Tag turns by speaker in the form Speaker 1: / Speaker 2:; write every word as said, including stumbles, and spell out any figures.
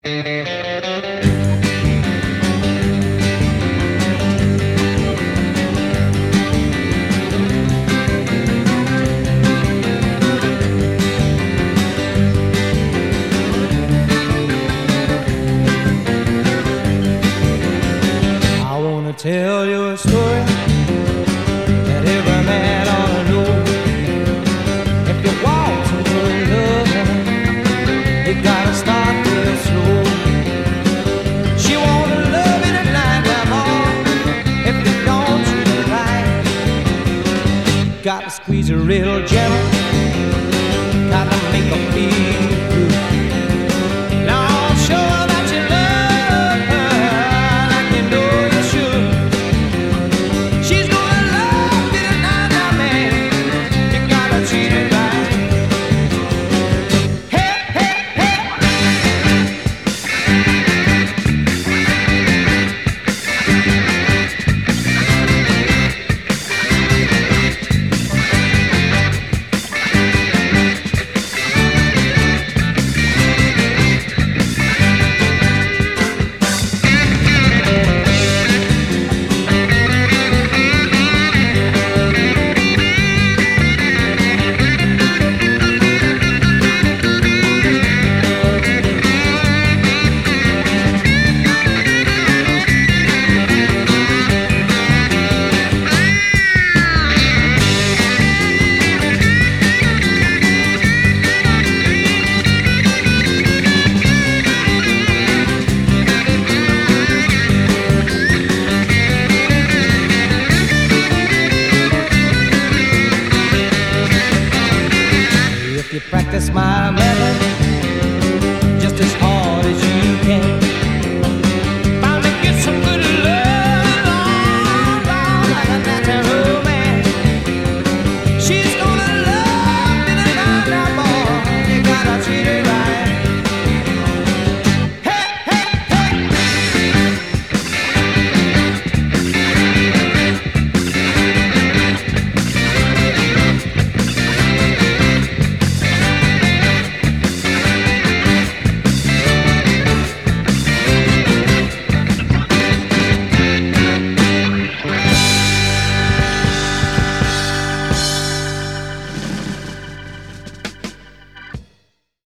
Speaker 1: Tell you a story that every man ought to know. If you want to love, you gotta start real slow. She wanna love you tonight, come on. If you don't treat her right, gotta squeeze her real gentle. Gotta make her feel